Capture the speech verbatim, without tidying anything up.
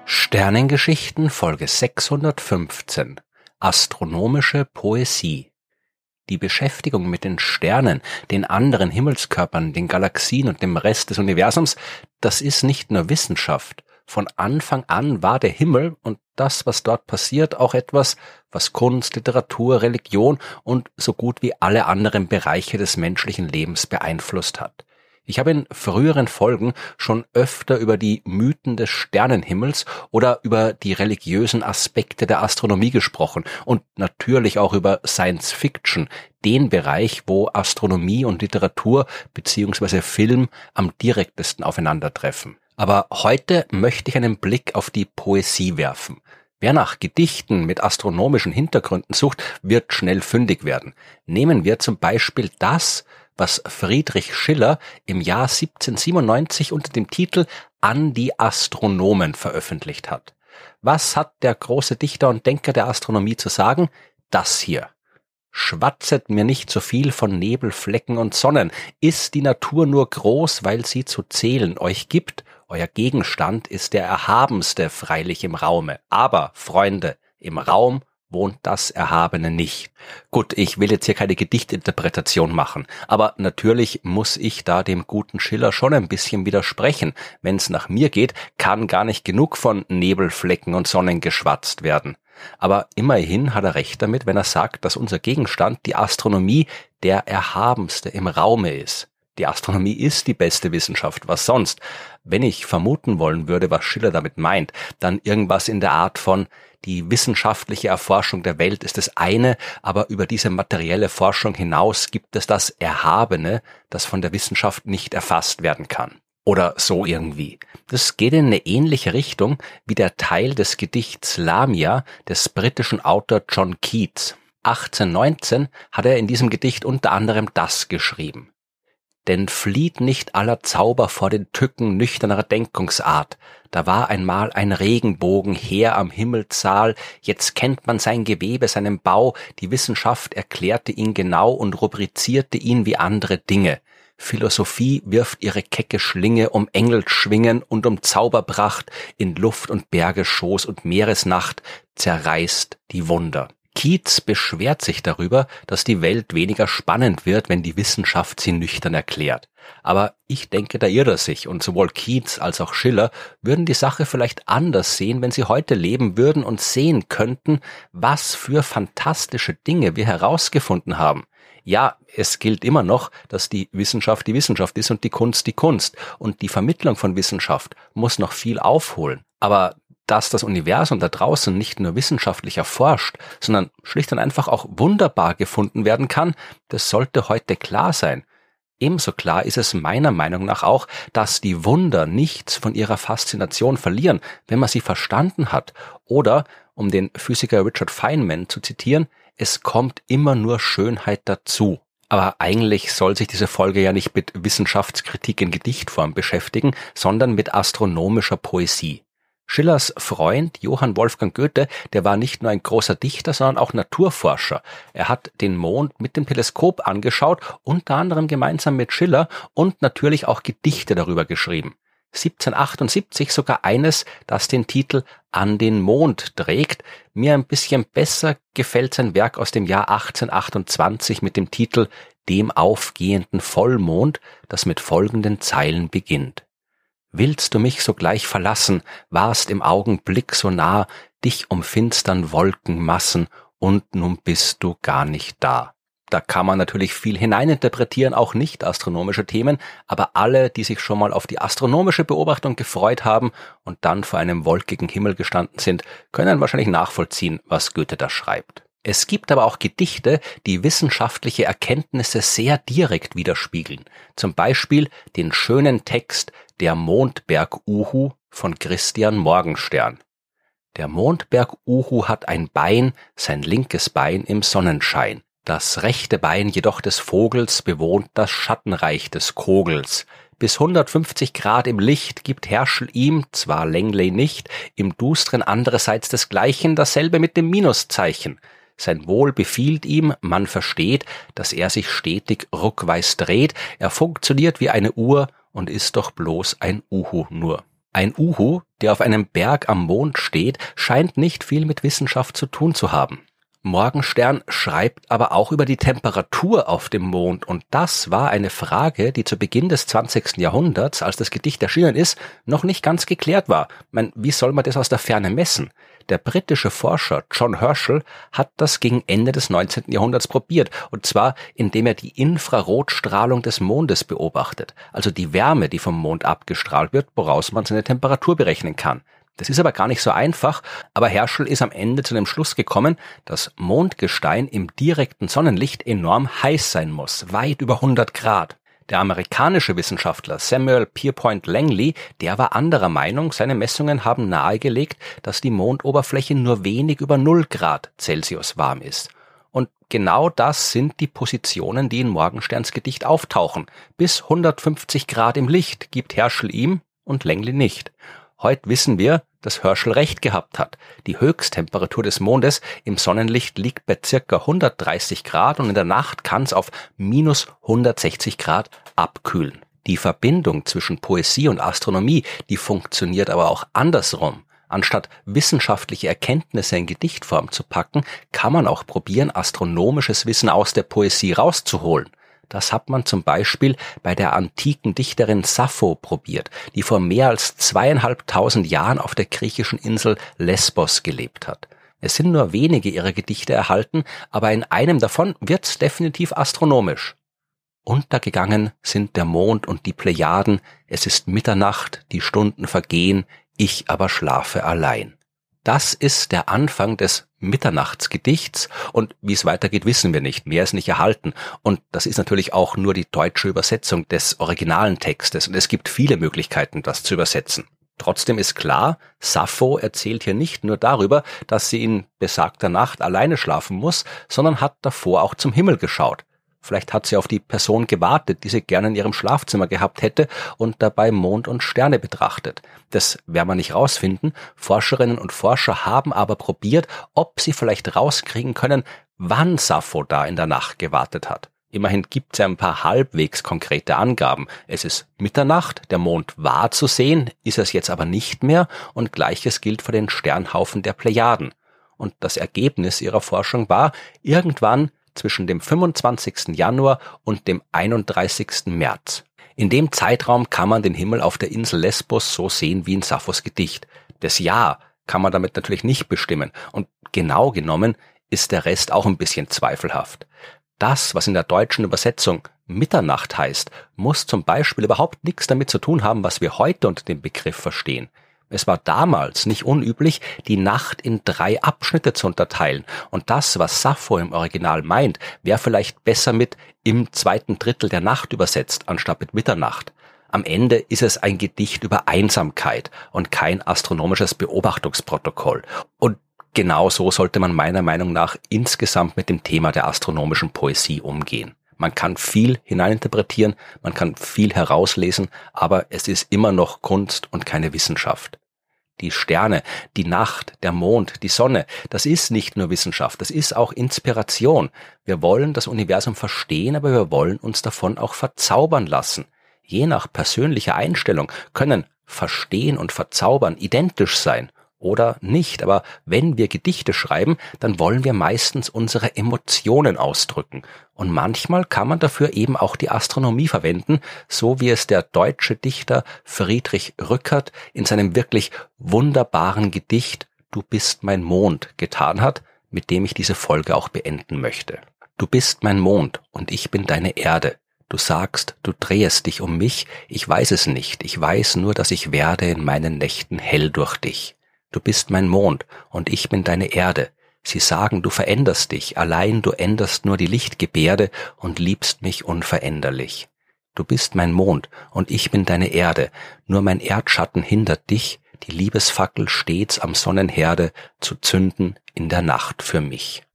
Sternengeschichten Folge sechshundertfünfzehn. Astronomische Poesie. Die Beschäftigung mit den Sternen, den anderen Himmelskörpern, den Galaxien und dem Rest des Universums, das ist nicht nur Wissenschaft. Von Anfang an war der Himmel und das, was dort passiert, auch etwas, was Kunst, Literatur, Religion und so gut wie alle anderen Bereiche des menschlichen Lebens beeinflusst hat. Ich habe in früheren Folgen schon öfter über die Mythen des Sternenhimmels oder über die religiösen Aspekte der Astronomie gesprochen und natürlich auch über Science Fiction, den Bereich, wo Astronomie und Literatur bzw. Film am direktesten aufeinandertreffen. Aber heute möchte ich einen Blick auf die Poesie werfen. Wer nach Gedichten mit astronomischen Hintergründen sucht, wird schnell fündig werden. Nehmen wir zum Beispiel das, was Friedrich Schiller im Jahr siebzehnhundertsiebenundneunzig unter dem Titel »An die Astronomen« veröffentlicht hat. Was hat der große Dichter und Denker der Astronomie zu sagen? Das hier. Schwatzet mir nicht so viel von Nebelflecken und Sonnen. Ist die Natur nur groß, weil sie zu zählen euch gibt? Euer Gegenstand ist der erhabenste freilich im Raume. Aber, Freunde, im Raum wohnt das Erhabene nicht. Gut, ich will jetzt hier keine Gedichtinterpretation machen, aber natürlich muss ich da dem guten Schiller schon ein bisschen widersprechen. Wenn es nach mir geht, kann gar nicht genug von Nebelflecken und Sonnen geschwatzt werden. Aber immerhin hat er recht damit, wenn er sagt, dass unser Gegenstand, die Astronomie, der erhabenste im Raume ist. Die Astronomie ist die beste Wissenschaft, was sonst? Wenn ich vermuten wollen würde, was Schiller damit meint, dann irgendwas in der Art von: Die wissenschaftliche Erforschung der Welt ist das eine, aber über diese materielle Forschung hinaus gibt es das Erhabene, das von der Wissenschaft nicht erfasst werden kann. Oder so irgendwie. Das geht in eine ähnliche Richtung wie der Teil des Gedichts Lamia des britischen Autor John Keats. achtzehnhundertneunzehn hat er in diesem Gedicht unter anderem das geschrieben: Denn flieht nicht aller Zauber vor den Tücken nüchterner Denkungsart. Da war einmal ein Regenbogen her am Himmelssaal, jetzt kennt man sein Gewebe, seinen Bau, die Wissenschaft erklärte ihn genau und rubrizierte ihn wie andere Dinge. Philosophie wirft ihre kecke Schlinge um Engelsschwingen und um Zauberpracht in Luft und Berge Schoß und Meeresnacht, zerreißt die Wunder. Keats beschwert sich darüber, dass die Welt weniger spannend wird, wenn die Wissenschaft sie nüchtern erklärt. Aber ich denke, da irrt er sich, und sowohl Keats als auch Schiller würden die Sache vielleicht anders sehen, wenn sie heute leben würden und sehen könnten, was für fantastische Dinge wir herausgefunden haben. Ja, es gilt immer noch, dass die Wissenschaft die Wissenschaft ist und die Kunst die Kunst, und die Vermittlung von Wissenschaft muss noch viel aufholen. Aber dass das Universum da draußen nicht nur wissenschaftlich erforscht, sondern schlicht und einfach auch wunderbar gefunden werden kann, das sollte heute klar sein. Ebenso klar ist es meiner Meinung nach auch, dass die Wunder nichts von ihrer Faszination verlieren, wenn man sie verstanden hat. Oder, um den Physiker Richard Feynman zu zitieren, es kommt immer nur Schönheit dazu. Aber eigentlich soll sich diese Folge ja nicht mit Wissenschaftskritik in Gedichtform beschäftigen, sondern mit astronomischer Poesie. Schillers Freund Johann Wolfgang Goethe, der war nicht nur ein großer Dichter, sondern auch Naturforscher. Er hat den Mond mit dem Teleskop angeschaut, unter anderem gemeinsam mit Schiller, und natürlich auch Gedichte darüber geschrieben. siebzehnhundertachtundsiebzig sogar eines, das den Titel »An den Mond« trägt. Mir ein bisschen besser gefällt sein Werk aus dem Jahr achtzehnhundertachtundzwanzig mit dem Titel »Dem aufgehenden Vollmond«, das mit folgenden Zeilen beginnt. Willst du mich sogleich verlassen, warst im Augenblick so nah, dich umfinstern Wolkenmassen, und nun bist du gar nicht da. Da kann man natürlich viel hineininterpretieren, auch nicht astronomische Themen, aber alle, die sich schon mal auf die astronomische Beobachtung gefreut haben und dann vor einem wolkigen Himmel gestanden sind, können wahrscheinlich nachvollziehen, was Goethe da schreibt. Es gibt aber auch Gedichte, die wissenschaftliche Erkenntnisse sehr direkt widerspiegeln. Zum Beispiel den schönen Text »Der Mondberg-Uhu« von Christian Morgenstern. Der Mondberg-Uhu hat ein Bein, sein linkes Bein im Sonnenschein. Das rechte Bein jedoch des Vogels bewohnt das Schattenreich des Kogels. Bis hundertfünfzig Grad im Licht gibt Herschel ihm, zwar Langley nicht, im Dustren andererseits desgleichen, dasselbe mit dem Minuszeichen. Sein Wohl befiehlt ihm, man versteht, dass er sich stetig ruckweis dreht, er funktioniert wie eine Uhr und ist doch bloß ein Uhu nur. Ein Uhu, der auf einem Berg am Mond steht, scheint nicht viel mit Wissenschaft zu tun zu haben. Morgenstern schreibt aber auch über die Temperatur auf dem Mond, und das war eine Frage, die zu Beginn des zwanzigsten Jahrhunderts, als das Gedicht erschienen ist, noch nicht ganz geklärt war. Ich meine, wie soll man das aus der Ferne messen? Der britische Forscher John Herschel hat das gegen Ende des neunzehnten Jahrhunderts probiert, und zwar indem er die Infrarotstrahlung des Mondes beobachtet, also die Wärme, die vom Mond abgestrahlt wird, woraus man seine Temperatur berechnen kann. Das ist aber gar nicht so einfach, aber Herschel ist am Ende zu dem Schluss gekommen, dass Mondgestein im direkten Sonnenlicht enorm heiß sein muss, weit über hundert Grad. Der amerikanische Wissenschaftler Samuel Pierpont Langley, der war anderer Meinung, seine Messungen haben nahegelegt, dass die Mondoberfläche nur wenig über null Grad Celsius warm ist. Und genau das sind die Positionen, die in Morgensterns Gedicht auftauchen. Bis hundertfünfzig Grad im Licht gibt Herschel ihm und Langley nicht. Heute wissen wir, dass Herschel recht gehabt hat. Die Höchsttemperatur des Mondes im Sonnenlicht liegt bei circa hundertdreißig Grad und in der Nacht kann es auf minus hundertsechzig Grad abkühlen. Die Verbindung zwischen Poesie und Astronomie, die funktioniert aber auch andersrum. Anstatt wissenschaftliche Erkenntnisse in Gedichtform zu packen, kann man auch probieren, astronomisches Wissen aus der Poesie rauszuholen. Das hat man zum Beispiel bei der antiken Dichterin Sappho probiert, die vor mehr als zweieinhalbtausend Jahren auf der griechischen Insel Lesbos gelebt hat. Es sind nur wenige ihrer Gedichte erhalten, aber in einem davon wird's definitiv astronomisch. Untergegangen sind der Mond und die Plejaden, es ist Mitternacht, die Stunden vergehen, ich aber schlafe allein. Das ist der Anfang des Mitternachtsgedichts, und wie es weitergeht, wissen wir nicht. Mehr ist nicht erhalten. Und das ist natürlich auch nur die deutsche Übersetzung des originalen Textes. Und es gibt viele Möglichkeiten, das zu übersetzen. Trotzdem ist klar, Sappho erzählt hier nicht nur darüber, dass sie in besagter Nacht alleine schlafen muss, sondern hat davor auch zum Himmel geschaut. Vielleicht hat sie auf die Person gewartet, die sie gerne in ihrem Schlafzimmer gehabt hätte und dabei Mond und Sterne betrachtet. Das werden wir nicht rausfinden. Forscherinnen und Forscher haben aber probiert, ob sie vielleicht rauskriegen können, wann Sappho da in der Nacht gewartet hat. Immerhin gibt es ja ein paar halbwegs konkrete Angaben. Es ist Mitternacht, der Mond war zu sehen, ist es jetzt aber nicht mehr, und Gleiches gilt für den Sternhaufen der Plejaden. Und das Ergebnis ihrer Forschung war, irgendwann zwischen dem fünfundzwanzigsten Januar und dem einunddreißigsten März. In dem Zeitraum kann man den Himmel auf der Insel Lesbos so sehen wie in Sapphos Gedicht. Das Jahr kann man damit natürlich nicht bestimmen, und genau genommen ist der Rest auch ein bisschen zweifelhaft. Das, was in der deutschen Übersetzung Mitternacht heißt, muss zum Beispiel überhaupt nichts damit zu tun haben, was wir heute unter dem Begriff verstehen. Es war damals nicht unüblich, die Nacht in drei Abschnitte zu unterteilen. Und das, was Sappho im Original meint, wäre vielleicht besser mit im zweiten Drittel der Nacht übersetzt, anstatt mit Mitternacht. Am Ende ist es ein Gedicht über Einsamkeit und kein astronomisches Beobachtungsprotokoll. Und genau so sollte man meiner Meinung nach insgesamt mit dem Thema der astronomischen Poesie umgehen. Man kann viel hineininterpretieren, man kann viel herauslesen, aber es ist immer noch Kunst und keine Wissenschaft. Die Sterne, die Nacht, der Mond, die Sonne, das ist nicht nur Wissenschaft, das ist auch Inspiration. Wir wollen das Universum verstehen, aber wir wollen uns davon auch verzaubern lassen. Je nach persönlicher Einstellung können Verstehen und Verzaubern identisch sein oder nicht, aber wenn wir Gedichte schreiben, dann wollen wir meistens unsere Emotionen ausdrücken. Und manchmal kann man dafür eben auch die Astronomie verwenden, so wie es der deutsche Dichter Friedrich Rückert in seinem wirklich wunderbaren Gedicht Du bist mein Mond getan hat, mit dem ich diese Folge auch beenden möchte. Du bist mein Mond und ich bin deine Erde. Du sagst, du drehest dich um mich, ich weiß es nicht, ich weiß nur, dass ich werde in meinen Nächten hell durch dich. Du bist mein Mond und ich bin deine Erde. Sie sagen, du veränderst dich, allein du änderst nur die Lichtgebärde und liebst mich unveränderlich. Du bist mein Mond und ich bin deine Erde, nur mein Erdschatten hindert dich, die Liebesfackel stets am Sonnenherde zu zünden in der Nacht für mich.